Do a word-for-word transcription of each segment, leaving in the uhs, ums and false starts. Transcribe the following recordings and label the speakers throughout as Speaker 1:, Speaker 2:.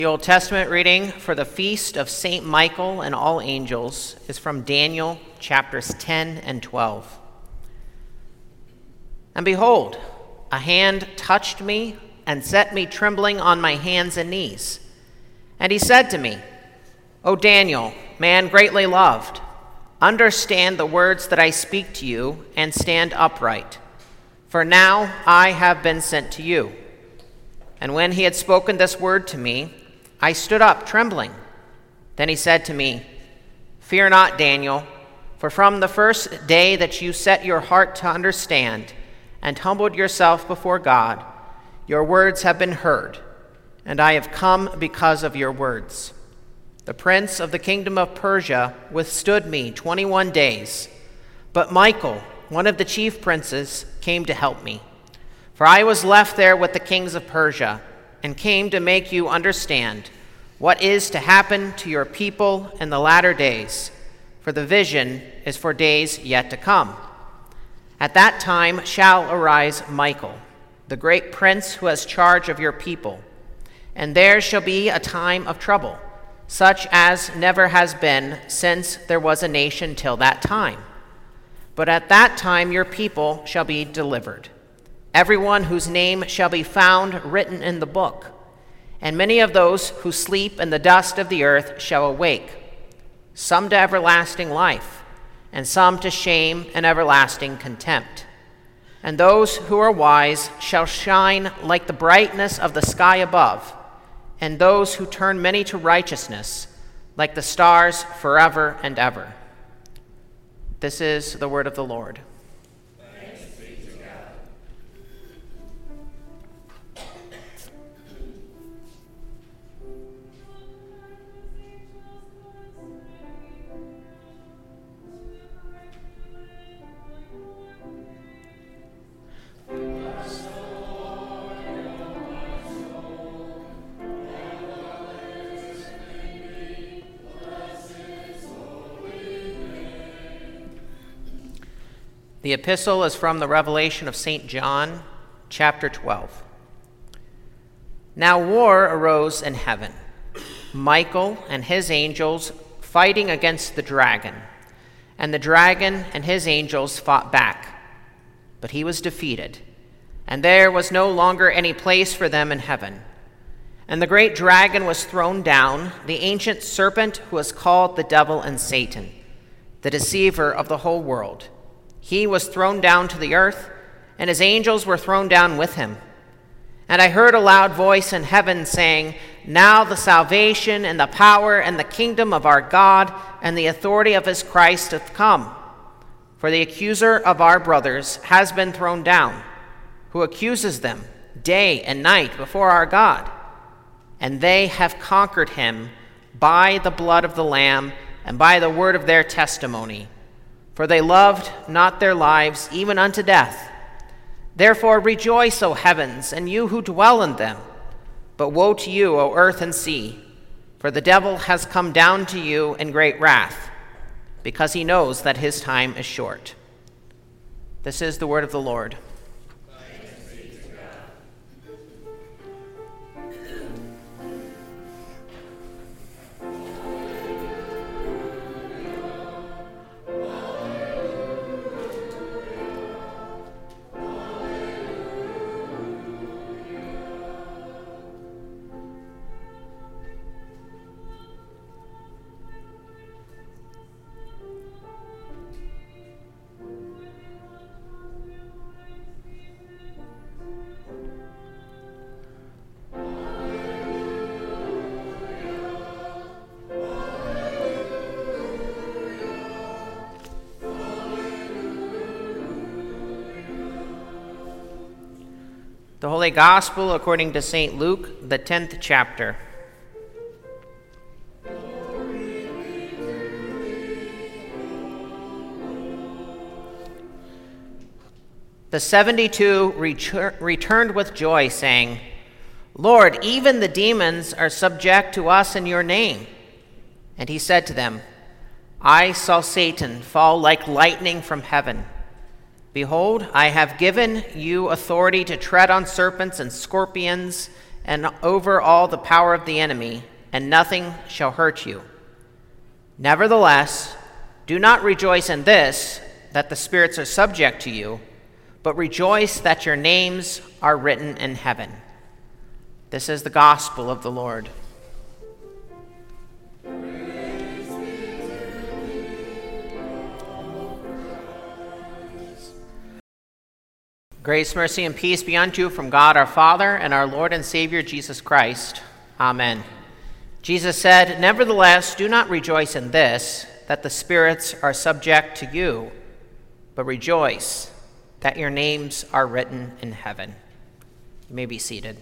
Speaker 1: The Old Testament reading for the feast of Saint Michael and all angels is from Daniel chapters ten and twelve. And behold, a hand touched me and set me trembling on my hands and knees. And he said to me, O Daniel, man greatly loved, understand the words that I speak to you and stand upright, for now I have been sent to you. And when he had spoken this word to me, I stood up trembling. Then he said to me, Fear not, Daniel, for from the first day that you set your heart to understand and humbled yourself before God, your words have been heard, and I have come because of your words. The prince of the kingdom of Persia withstood me twenty-one days, but Michael, one of the chief princes, came to help me. For I was left there with the kings of Persia, and came to make you understand what is to happen to your people in the latter days, for the vision is for days yet to come. At that time shall arise Michael, the great prince who has charge of your people, and there shall be a time of trouble, such as never has been since there was a nation till that time. But at that time your people shall be delivered, everyone whose name shall be found written in the book. And many of those who sleep in the dust of the earth shall awake, some to everlasting life, and some to shame and everlasting contempt. And those who are wise shall shine like the brightness of the sky above, and those who turn many to righteousness like the stars forever and ever. This is the word of the Lord. The epistle is from the Revelation of Saint John, chapter twelve. Now war arose in heaven, Michael and his angels fighting against the dragon, and the dragon and his angels fought back. But he was defeated, and there was no longer any place for them in heaven. And the great dragon was thrown down, the ancient serpent who is called the devil and Satan, the deceiver of the whole world. He was thrown down to the earth, and his angels were thrown down with him. And I heard a loud voice in heaven saying, Now the salvation and the power and the kingdom of our God and the authority of his Christ hath come. For the accuser of our brothers has been thrown down, who accuses them day and night before our God. And they have conquered him by the blood of the Lamb and by the word of their testimony. For they loved not their lives even unto death. Therefore rejoice, O heavens, and you who dwell in them. But woe to you, O earth and sea, for the devil has come down to you in great wrath, because he knows that his time is short. This is the word of the Lord. The Holy Gospel according to Saint Luke, the tenth chapter. The seventy-two retur- returned with joy, saying, Lord, even the demons are subject to us in your name. And he said to them, I saw Satan fall like lightning from heaven. Behold, I have given you authority to tread on serpents and scorpions and over all the power of the enemy, and nothing shall hurt you. Nevertheless, do not rejoice in this, that the spirits are subject to you, but rejoice that your names are written in heaven. This is the gospel of the Lord. Grace, mercy, and peace be unto you from God our Father and our Lord and Savior Jesus Christ. Amen. Jesus said, "Nevertheless, do not rejoice in this, that the spirits are subject to you, but rejoice that your names are written in heaven." You may be seated.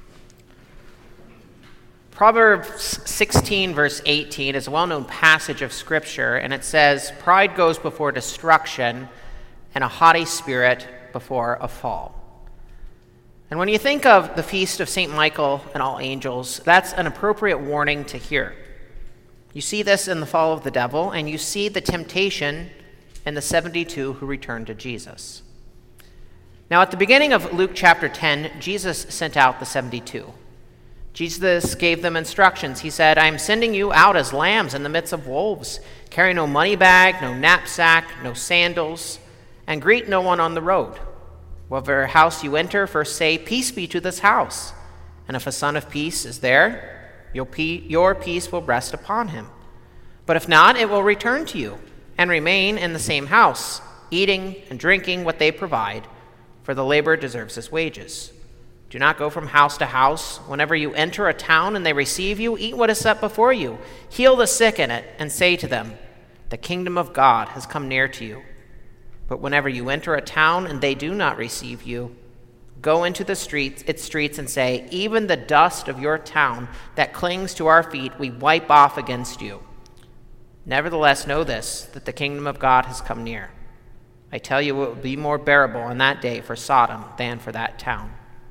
Speaker 1: Proverbs sixteen, verse eighteen is a well-known passage of Scripture, and it says, "Pride goes before destruction, and a haughty spirit before a fall." And when you think of the feast of Saint Michael and all angels, that's an appropriate warning to hear. You see this in the fall of the devil, and you see the temptation in the seventy-two who returned to Jesus. Now, at the beginning of Luke chapter ten, Jesus sent out the seventy-two. Jesus gave them instructions. He said, "I am sending you out as lambs in the midst of wolves. Carry no money bag, no knapsack, no sandals, and greet no one on the road. Whatever house you enter, first say, 'Peace be to this house.' And if a son of peace is there, your peace will rest upon him. But if not, it will return to you, and remain in the same house, eating and drinking what they provide, for the laborer deserves his wages. Do not go from house to house. Whenever you enter a town and they receive you, eat what is set before you. Heal the sick in it, and say to them, 'The kingdom of God has come near to you.' But whenever you enter a town and they do not receive you, go into the streets, its streets and say, 'Even the dust of your town that clings to our feet we wipe off against you.' Nevertheless, know this, that the kingdom of God has come near. I tell you, it will be more bearable on that day for Sodom than for that town."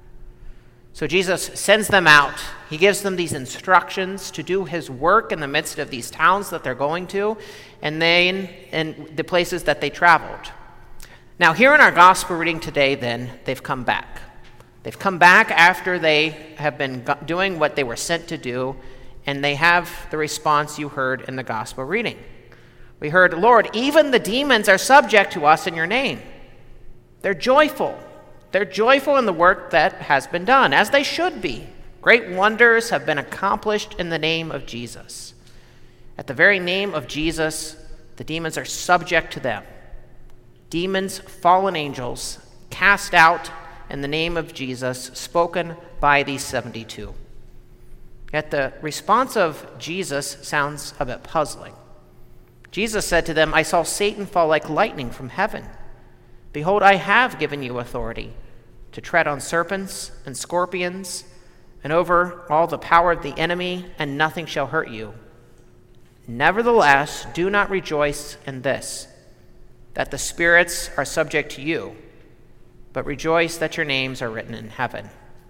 Speaker 1: So Jesus sends them out. He gives them these instructions to do his work in the midst of these towns that they're going to, and then in the places that they traveled. Now, here in our gospel reading today, then, they've come back. They've come back after they have been doing what they were sent to do, and they have the response you heard in the gospel reading. We heard, "Lord, even the demons are subject to us in your name." They're joyful. They're joyful in the work that has been done, as they should be. Great wonders have been accomplished in the name of Jesus. At the very name of Jesus, the demons are subject to them. Demons, fallen angels, cast out in the name of Jesus, spoken by these seventy-two. Yet the response of Jesus sounds a bit puzzling. Jesus said to them, "I saw Satan fall like lightning from heaven. Behold, I have given you authority to tread on serpents and scorpions and over all the power of the enemy, and nothing shall hurt you. Nevertheless, do not rejoice in this, that the spirits are subject to you, but rejoice that your names are written in heaven."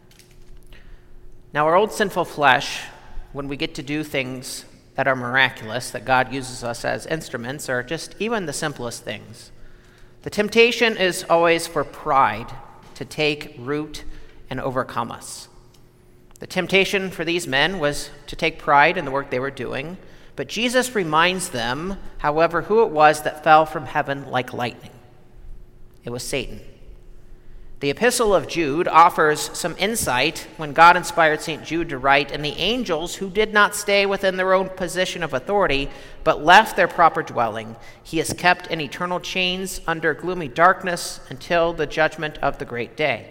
Speaker 1: Now, our old sinful flesh, when we get to do things that are miraculous, that God uses us as instruments, or just even the simplest things, the temptation is always for pride to take root and overcome us. The temptation for these men was to take pride in the work they were doing, but Jesus reminds them, however, who it was that fell from heaven like lightning. It was Satan. The Epistle of Jude offers some insight when God inspired Saint Jude to write, "And the angels who did not stay within their own position of authority, but left their proper dwelling, he has kept in eternal chains under gloomy darkness until the judgment of the great day."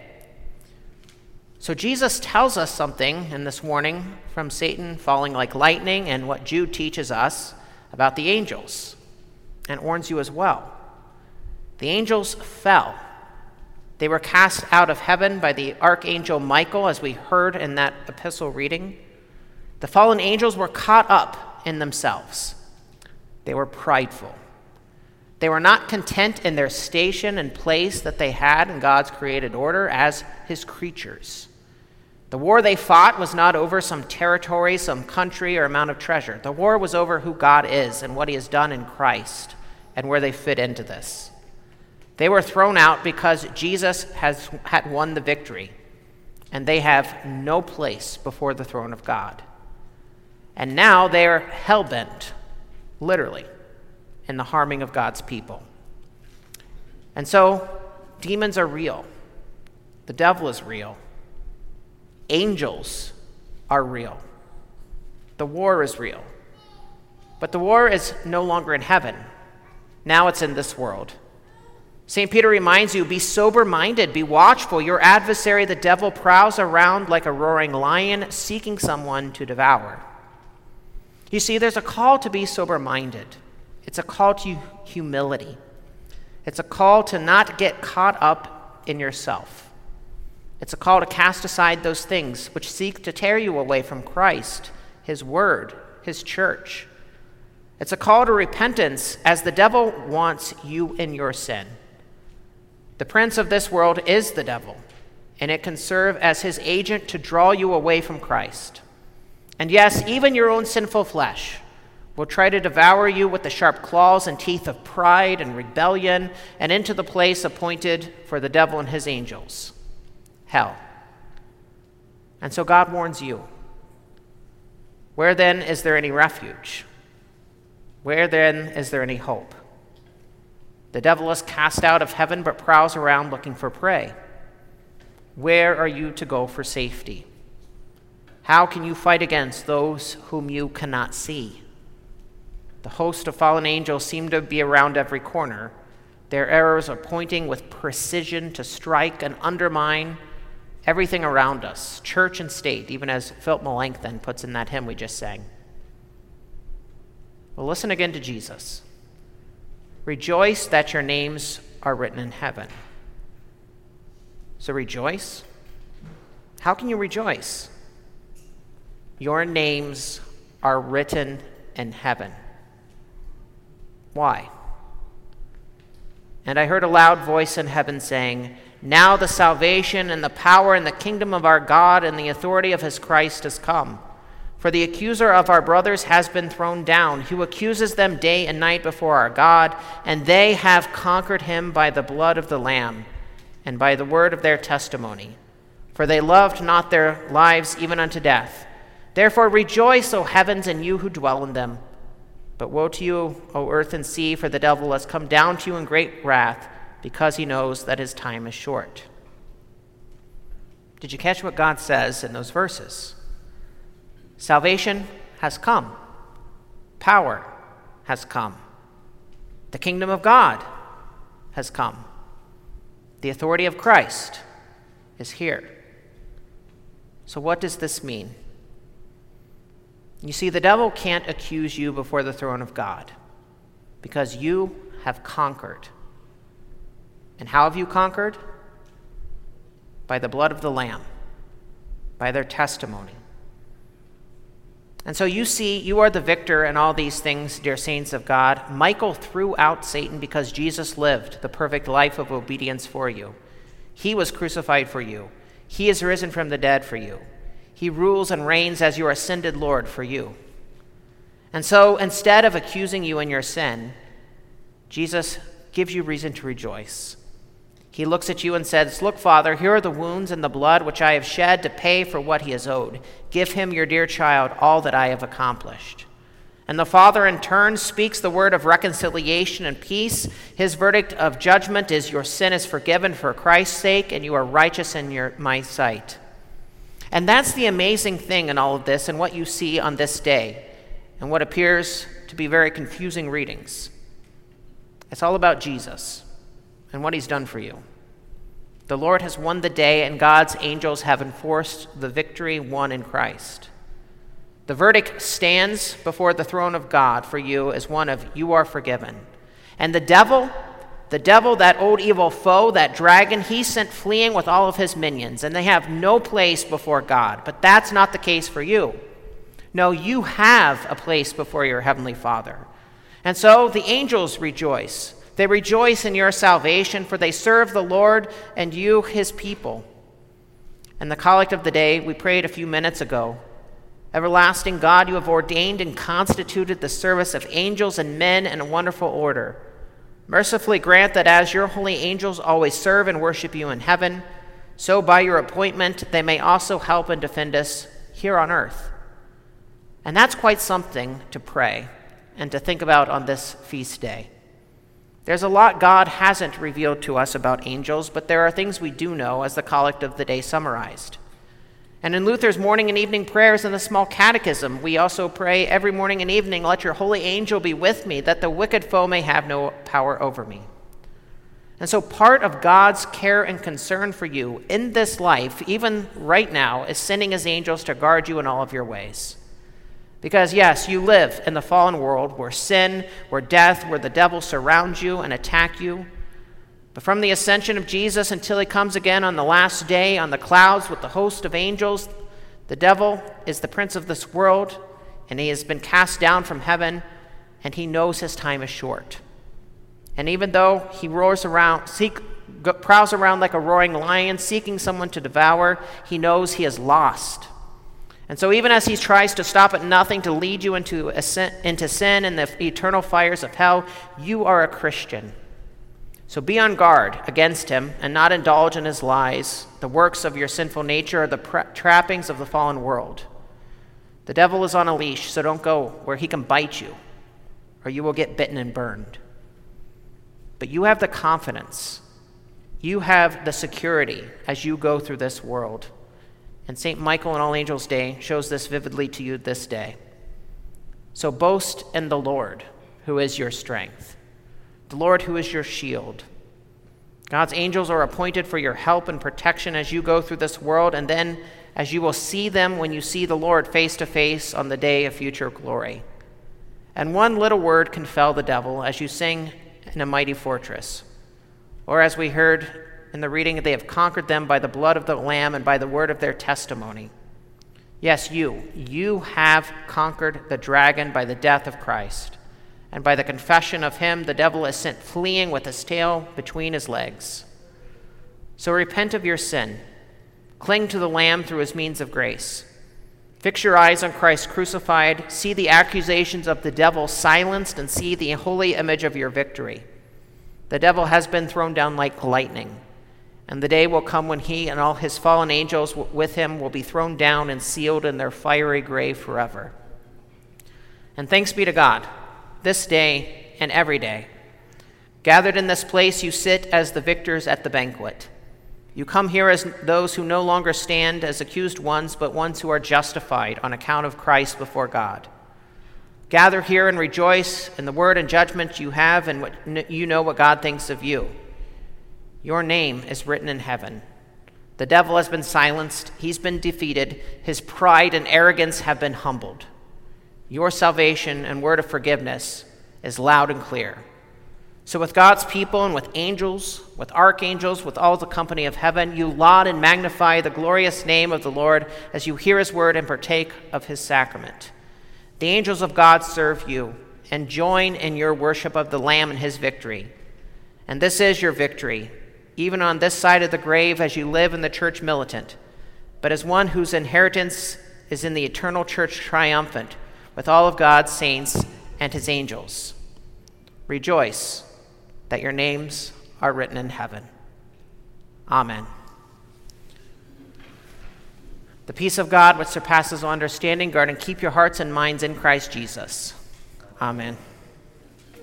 Speaker 1: So Jesus tells us something in this warning from Satan falling like lightning and what Jude teaches us about the angels, and warns you as well. The angels fell. They were cast out of heaven by the archangel Michael, as we heard in that epistle reading. The fallen angels were caught up in themselves. They were prideful. They were not content in their station and place that they had in God's created order as his creatures. The war they fought was not over some territory, some country, or amount of treasure. The war was over who God is and what he has done in Christ and where they fit into this. They were thrown out because Jesus has had won the victory. and they have no place before the throne of God. And now they are hell-bent, literally, in the harming of God's people. And so, demons are real. The devil is real. Angels are real. The war is real. But the war is no longer in heaven. Now it's in this world. Saint Peter reminds you, be sober-minded, be watchful. Your adversary, the devil, prowls around like a roaring lion, seeking someone to devour. You see, there's a call to be sober-minded. It's a call to humility. It's a call to not get caught up in yourself. It's a call to cast aside those things which seek to tear you away from Christ, his word, his church. It's a call to repentance as the devil wants you in your sin. The prince of this world is the devil, and it can serve as his agent to draw you away from Christ. And yes, even your own sinful flesh will try to devour you with the sharp claws and teeth of pride and rebellion and into the place appointed for the devil and his angels, hell. And so God warns you. Where then is there any refuge? Where then is there any hope? The devil is cast out of heaven but prowls around looking for prey. Where are you to go for safety? How can you fight against those whom you cannot see? The host of fallen angels seem to be around every corner. Their arrows are pointing with precision to strike and undermine everything around us, church and state, even as Philip Melanchthon puts in that hymn we just sang. Well, listen again to Jesus. Rejoice that your names are written in heaven. So rejoice. How can you rejoice? Your names are written in heaven. Why? And I heard a loud voice in heaven saying, now the salvation and the power and the kingdom of our God and the authority of his Christ has come. For the accuser of our brothers has been thrown down, who accuses them day and night before our God, and they have conquered him by the blood of the Lamb and by the word of their testimony. For they loved not their lives even unto death. Therefore rejoice, O heavens, and you who dwell in them. But woe to you, O earth and sea, for the devil has come down to you in great wrath, because he knows that his time is short. Did you catch what God says in those verses? Salvation has come. Power has come. The kingdom of God has come. The authority of Christ is here. So what does this mean? You see, the devil can't accuse you before the throne of God because you have conquered. And how have you conquered? By the blood of the Lamb, by their testimony. And so you see, you are the victor in all these things, dear saints of God. Michael threw out Satan because Jesus lived the perfect life of obedience for you. He was crucified for you. He is risen from the dead for you. He rules and reigns as your ascended Lord for you. And so instead of accusing you in your sin, Jesus gives you reason to rejoice. He looks at you and says, look, Father, here are the wounds and the blood which I have shed to pay for what he has owed. Give him, your dear child, all that I have accomplished. And the Father in turn speaks the word of reconciliation and peace. His verdict of judgment is your sin is forgiven for Christ's sake, and you are righteous in your, my sight. And that's the amazing thing in all of this and what you see on this day and what appears to be very confusing readings. It's all about Jesus and what he's done for you. The Lord has won the day, and God's angels have enforced the victory won in Christ. The verdict stands before the throne of God for you as one of you are forgiven. And the devil, the devil, that old evil foe, that dragon, he sent fleeing with all of his minions, and they have no place before God. But that's not the case for you. No, you have a place before your heavenly Father. And so the angels rejoice. They rejoice in your salvation, for they serve the Lord and you, his people. And the collect of the day we prayed a few minutes ago. Everlasting God, you have ordained and constituted the service of angels and men in a wonderful order. Mercifully grant that as your holy angels always serve and worship you in heaven, so by your appointment they may also help and defend us here on earth. And that's quite something to pray and to think about on this feast day. There's a lot God hasn't revealed to us about angels, but there are things we do know, as the Collect of the Day summarized. And in Luther's morning and evening prayers in the small catechism, we also pray every morning and evening, "Let your holy angel be with me, that the wicked foe may have no power over me." And so part of God's care and concern for you in this life, even right now, is sending his angels to guard you in all of your ways. Because yes, you live in the fallen world where sin, where death, where the devil surrounds you and attack you. But from the ascension of Jesus until he comes again on the last day on the clouds with the host of angels, the devil is the prince of this world, and he has been cast down from heaven, and he knows his time is short. And even though he roars around, seek, prowls around like a roaring lion, seeking someone to devour, he knows he is lost. And so even as he tries to stop at nothing to lead you into, into sin and the eternal fires of hell, you are a Christian. So be on guard against him and not indulge in his lies, the works of your sinful nature, or the pra- trappings of the fallen world. The devil is on a leash, so don't go where he can bite you, or you will get bitten and burned. But you have the confidence, you have the security as you go through this world. And Saint Michael and All Angels' Day shows this vividly to you this day. So boast in the Lord, who is your strength, the Lord who is your shield. God's angels are appointed for your help and protection as you go through this world, and then as you will see them when you see the Lord face to face on the day of future glory. And one little word can fell the devil as you sing in a mighty fortress. Or as we heard in the reading, they have conquered them by the blood of the Lamb and by the word of their testimony. Yes, you, you have conquered the dragon by the death of Christ. And by the confession of him, the devil is sent fleeing with his tail between his legs. So repent of your sin. Cling to the Lamb through his means of grace. Fix your eyes on Christ crucified. See the accusations of the devil silenced, and see the holy image of your victory. The devil has been thrown down like lightning, and the day will come when he and all his fallen angels with him will be thrown down and sealed in their fiery grave forever. And thanks be to God, this day and every day. Gathered in this place, you sit as the victors at the banquet. You come here as those who no longer stand as accused ones, but ones who are justified on account of Christ before God. Gather here and rejoice in the word and judgment you have, and what you know what God thinks of you. Your name is written in heaven. The devil has been silenced. He's been defeated. His pride and arrogance have been humbled. Your salvation and word of forgiveness is loud and clear. So with God's people and with angels, with archangels, with all the company of heaven, you laud and magnify the glorious name of the Lord as you hear his word and partake of his sacrament. The angels of God serve you and join in your worship of the Lamb and his victory. And this is your victory, even on this side of the grave as you live in the church militant, but as one whose inheritance is in the eternal church triumphant, with all of God's saints and his angels. Rejoice that your names are written in heaven. Amen. The peace of God, which surpasses all understanding, guard and keep your hearts and minds in Christ Jesus. Amen.